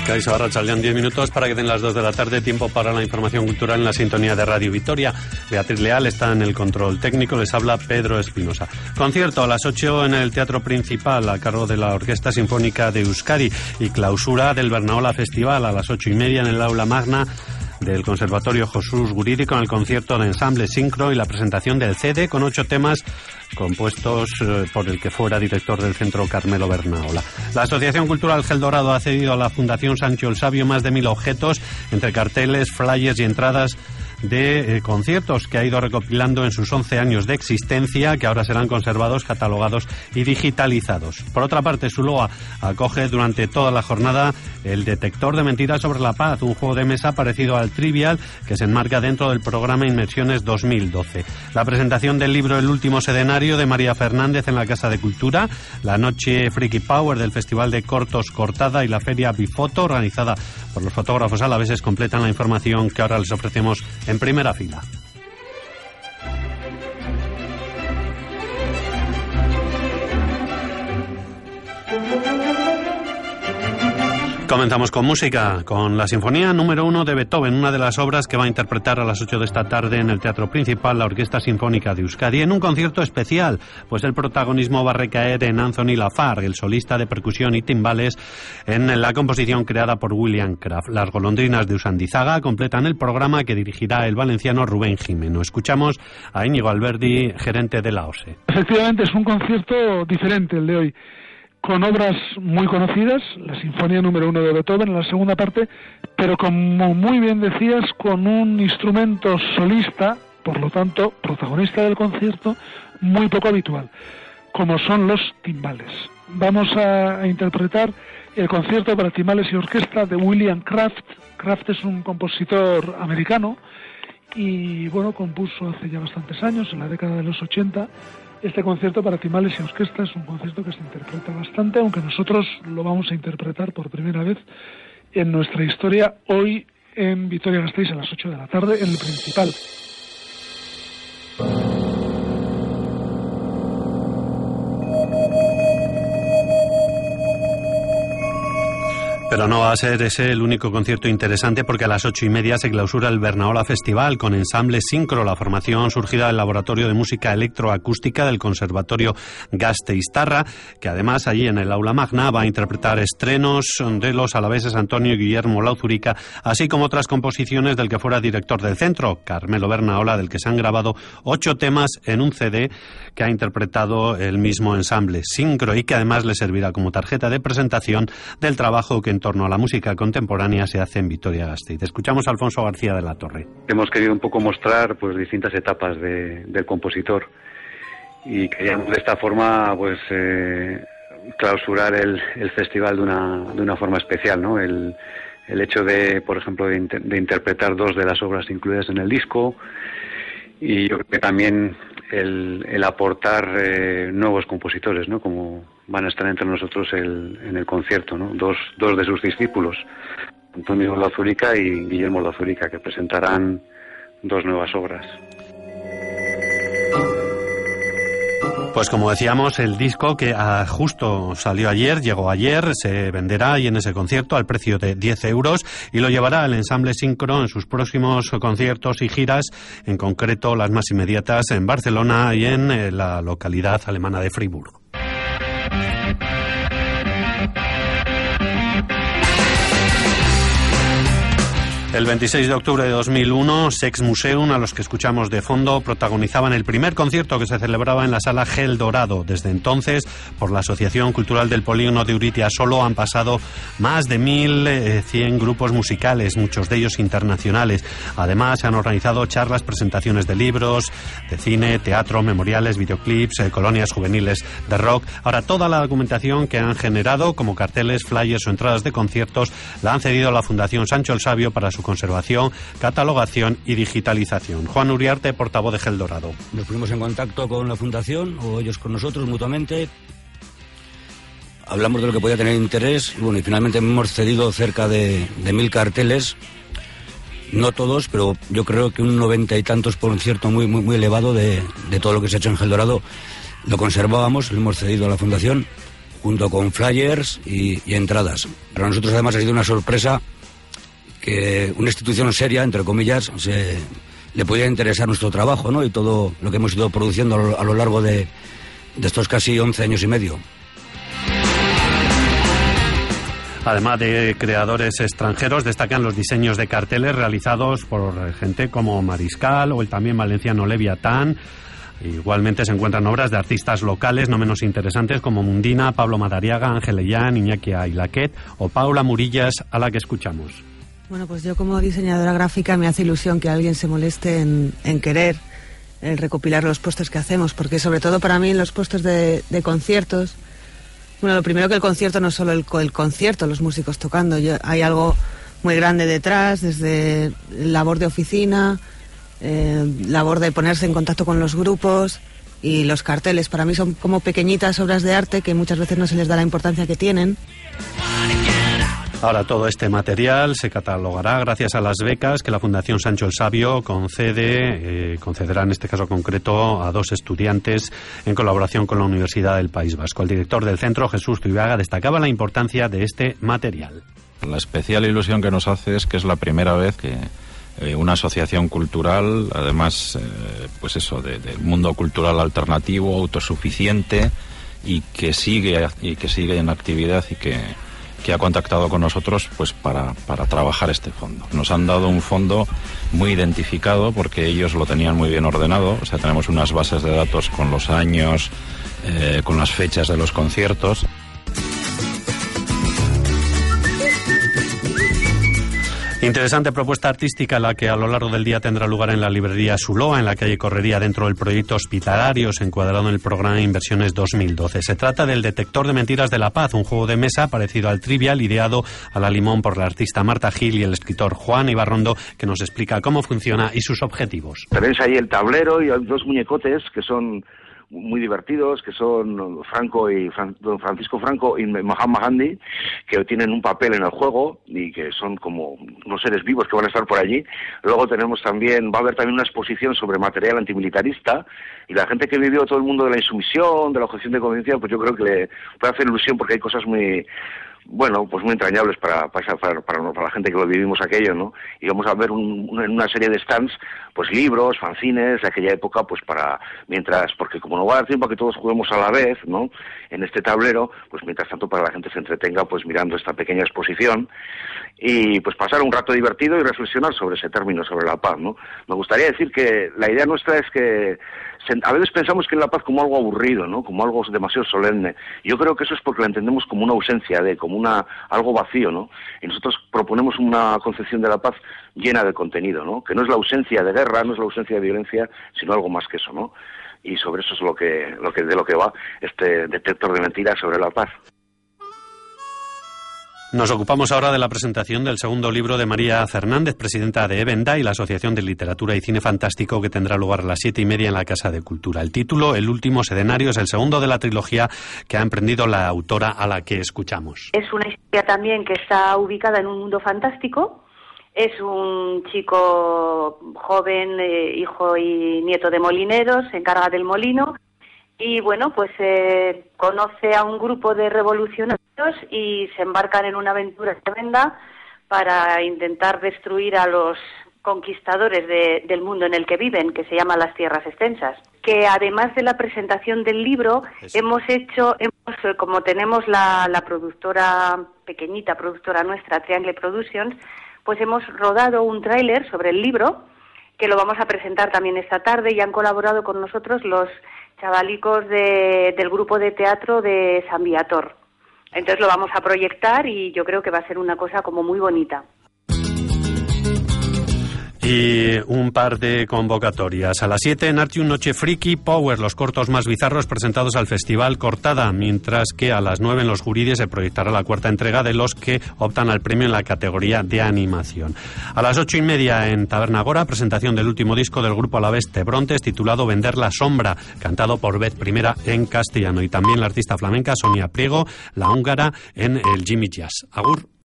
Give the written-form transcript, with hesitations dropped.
Kaixo, arratsaldean 10 minutos para que den las 2 de la tarde, tiempo para la información cultural en la sintonía de Radio Vitoria. Beatriz Leal está en el control técnico, les habla Pedro Espinosa. Concierto a las 8 en el Teatro Principal a cargo de la Orquesta Sinfónica de Euskadi y clausura del Bernaola Festival a las 8:30 en el Aula Magna del Conservatorio Jesús Guridi con el concierto de ensamble Sincro y la presentación del CD con 8 temas compuestos por el que fuera director del centro Carmelo Bernaola. La Asociación Cultural Gel Dorado ha cedido a la Fundación Sancho el Sabio más de 1000 objetos entre carteles, flyers y entradas de conciertos que ha ido recopilando en sus 11 años de existencia, que ahora serán conservados, catalogados y digitalizados. Por otra parte, Zuloa acoge durante toda la jornada el detector de mentiras sobre la paz, un juego de mesa parecido al Trivial que se enmarca dentro del programa Inmersiones 2012. La presentación del libro El último sedenario de María Fernández en la Casa de Cultura, la noche Freaky Power del Festival de Cortos Cortada y la feria Bifoto organizada por los fotógrafos alaveses completan la información que ahora les ofrecemos en primera fila. Comenzamos con música, con la Sinfonía número 1 de Beethoven, una de las obras que va a interpretar a las 8 de esta tarde en el Teatro Principal la Orquesta Sinfónica de Euskadi en un concierto especial, pues el protagonismo va a recaer en Anthony Lafargue, el solista de percusión y timbales, en la composición creada por William Kraft. Las golondrinas de Usandizaga completan el programa que dirigirá el valenciano Rubén Jimeno. Escuchamos a Íñigo Alberdi, gerente de la OSE. Efectivamente, es un concierto diferente el de hoy, con obras muy conocidas, la Sinfonía número 1 de Beethoven en la segunda parte, pero como muy bien decías, con un instrumento solista, por lo tanto, protagonista del concierto, muy poco habitual, como son los timbales. Vamos a interpretar el concierto para timbales y orquesta de William Kraft. Kraft es un compositor americano y, bueno, compuso hace ya bastantes años, en la década de los 80, este concierto para timbales y orquesta. Es un concierto que se interpreta bastante, aunque nosotros lo vamos a interpretar por primera vez en nuestra historia hoy en Vitoria-Gasteiz a las 8 de la tarde en el Principal. Pero no va a ser ese el único concierto interesante, porque a las 8:30 se clausura el Bernaola Festival con ensamble Sincro, la formación surgida del Laboratorio de Música Electroacústica del Conservatorio Gasteiztarra, que además allí en el Aula Magna va a interpretar estrenos de los alaveses Antonio y Guillermo Lauzurica, así como otras composiciones del que fuera director del centro, Carmelo Bernaola, del que se han grabado 8 temas en un CD que ha interpretado el mismo ensamble Sincro y que además le servirá como tarjeta de presentación del trabajo que en torno a la música contemporánea se hace en Vitoria-Gasteiz. Escuchamos a Alfonso García de la Torre. Hemos querido un poco mostrar pues distintas etapas del compositor y queríamos de esta forma pues clausurar el festival de una forma especial, ¿no? El hecho de, por ejemplo, de interpretar 2 de las obras incluidas en el disco, y yo creo que también el aportar nuevos compositores, ¿no? Como van a estar entre nosotros en el concierto, ¿no? Dos de sus discípulos, Antonio Lauzurica y Guillermo Lauzurica, que presentarán 2 nuevas obras. Pues como decíamos, el disco que justo salió ayer, llegó ayer, se venderá ahí en ese concierto al precio de 10 euros y lo llevará el ensamble Sincro en sus próximos conciertos y giras, en concreto las más inmediatas en Barcelona y en la localidad alemana de Friburgo. El 26 de octubre de 2001, Sex Museum, a los que escuchamos de fondo, protagonizaban el primer concierto que se celebraba en la Sala Gel Dorado. Desde entonces, por la Asociación Cultural del Polígono de Urrutia solo han pasado más de 1.100 grupos musicales, muchos de ellos internacionales. Además, se han organizado charlas, presentaciones de libros, de cine, teatro, memoriales, videoclips, colonias juveniles de rock. Ahora, toda la documentación que han generado, como carteles, flyers o entradas de conciertos, la han cedido a la Fundación Sancho el Sabio para su conservación, catalogación y digitalización. Juan Uriarte, portavoz de Gel Dorado. Nos pusimos en contacto con la Fundación, o ellos con nosotros mutuamente. Hablamos de lo que podía tener interés y, bueno, y finalmente hemos cedido cerca de 1000 carteles. No todos, pero yo creo que un 90 y tantos % muy elevado de todo lo que se ha hecho en Gel Dorado lo conservábamos, lo hemos cedido a la Fundación junto con flyers y entradas. Para nosotros además ha sido una sorpresa que una institución seria, entre comillas, le podía interesar nuestro trabajo, ¿no? Y todo lo que hemos ido produciendo a lo largo de estos casi 11 años y medio. Además de creadores extranjeros, destacan los diseños de carteles realizados por gente como Mariscal o el también valenciano Leviatán. Igualmente se encuentran obras de artistas locales no menos interesantes como Mundina, Pablo Madariaga, Ángel Ellán, Iñaki Ailaquet o Paula Murillas, a la que escuchamos. Bueno, pues yo como diseñadora gráfica me hace ilusión que alguien se moleste en querer recopilar los pósters que hacemos, porque sobre todo para mí en los pósters de conciertos, bueno, lo primero que el concierto no es solo el concierto, los músicos tocando, hay algo muy grande detrás, desde labor de oficina, labor de ponerse en contacto con los grupos, y los carteles para mí son como pequeñitas obras de arte que muchas veces no se les da la importancia que tienen. Ahora todo este material se catalogará gracias a las becas que la Fundación Sancho el Sabio concederá en este caso concreto a 2 estudiantes en colaboración con la Universidad del País Vasco. El director del centro, Jesús Zuibaga, destacaba la importancia de este material. La especial ilusión que nos hace es que es la primera vez que una asociación cultural, además pues eso, del mundo cultural alternativo, autosuficiente y que sigue en actividad y que ha contactado con nosotros pues para trabajar este fondo. Nos han dado un fondo muy identificado porque ellos lo tenían muy bien ordenado, o sea, tenemos unas bases de datos con los años, con las fechas de los conciertos. Interesante propuesta artística la que a lo largo del día tendrá lugar en la librería Suloa, en la calle Correría, dentro del proyecto Hospitalarios, encuadrado en el programa de Inversiones 2012. Se trata del Detector de Mentiras de la Paz, un juego de mesa parecido al Trivial, ideado a la limón por la artista Marta Gil y el escritor Juan Ibarrondo, que nos explica cómo funciona y sus objetivos. Tenéis ahí el tablero y hay 2 muñecotes que son muy divertidos, que son don Francisco Franco y Mahatma Gandhi, que tienen un papel en el juego y que son como unos seres vivos que van a estar por allí. Luego va a haber también una exposición sobre material antimilitarista, y la gente que vivió todo el mundo de la insumisión, de la objeción de conciencia, pues yo creo que le puede hacer ilusión porque hay cosas muy entrañables para la gente que lo vivimos aquello, ¿no? Y vamos a ver una serie de stands, pues libros, fanzines de aquella época, pues porque como no va a dar tiempo a que todos juguemos a la vez, ¿no? En este tablero, pues mientras tanto para la gente se entretenga pues mirando esta pequeña exposición y pues pasar un rato divertido y reflexionar sobre ese término, sobre la paz, ¿no? Me gustaría decir que la idea nuestra es que a veces pensamos que en la paz como algo aburrido, ¿no? Como algo demasiado solemne. Yo creo que eso es porque la entendemos como una ausencia como algo vacío, ¿no? Y nosotros proponemos una concepción de la paz llena de contenido, ¿no? Que no es la ausencia de guerra, no es la ausencia de violencia, sino algo más que eso, ¿no? Y sobre eso es de lo que va este detector de mentiras sobre la paz. Nos ocupamos ahora de la presentación del segundo libro de María Fernández, presidenta de Evenda y la Asociación de Literatura y Cine Fantástico, que tendrá lugar a las 7:30 en la Casa de Cultura. El título, El último sedenario, es el segundo de la trilogía que ha emprendido la autora a la que escuchamos. Es una historia también que está ubicada en un mundo fantástico. Es un chico joven, hijo y nieto de molineros, se encarga del molino. Y bueno, pues conoce a un grupo de revolucionarios y se embarcan en una aventura tremenda para intentar destruir a los conquistadores del mundo en el que viven, que se llama Las Tierras Extensas. Que además de la presentación del libro, hemos como tenemos la productora, pequeñita productora nuestra, Triangle Productions, pues hemos rodado un tráiler sobre el libro, que lo vamos a presentar también esta tarde, y han colaborado con nosotros los chavalicos del grupo de teatro de San Viator. Entonces lo vamos a proyectar y yo creo que va a ser una cosa como muy bonita. Y un par de convocatorias. A las 7 en Artium Noche Friki Power, los cortos más bizarros presentados al Festival Cortada, mientras que a las 9 en Los Juridis se proyectará la 4ª entrega de los que optan al premio en la categoría de animación. A las 8:30 en Taberna Agora, presentación del último disco del grupo alavés Tebrontes, titulado Vender la Sombra, cantado por vez primera en castellano. Y también la artista flamenca Sonia Priego, la húngara, en el Jimmy Jazz. Agur.